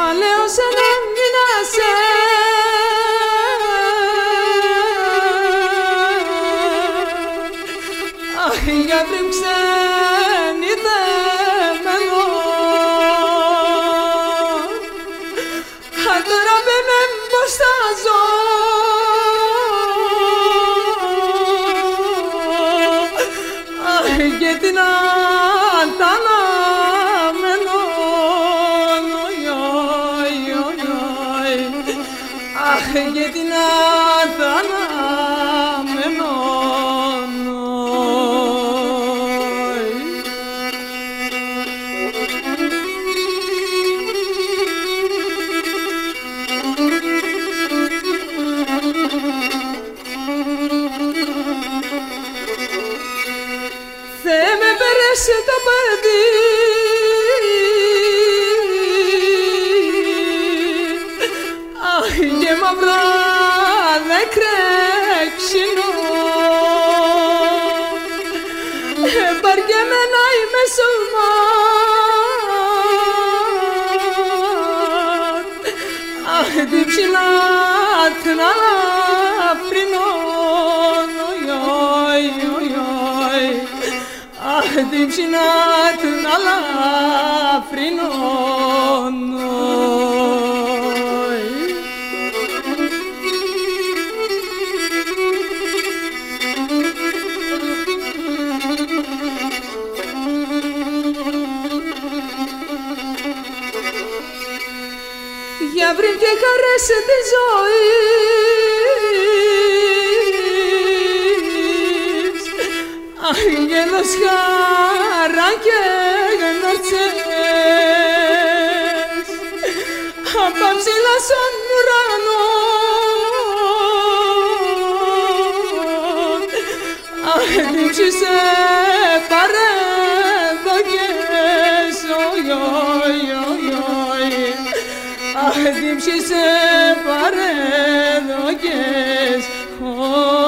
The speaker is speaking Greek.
λέω σε να μείνασαι αχ, για πριν ξένη δεμένο τώρα πέμε πως θα ζω αχ, και την ανταναμένο αχ, και την ανταναμένο Θεέ με πέρασε το παιδί αχ, και μαυρά δεν κρέξινο πάρκε με να είμαι σωμάτ αχ, την ψηλά την αλαφρινό αχ, την ψηλά την αλαφρινό για βρει και χαρέσει τη ζωή αχ, γέλος χαρά και γνωρτσές απ' ψηλά στον ουρανό αχ, την ψήσε παρέδοκες αχ, την ψήσε παρέδοκες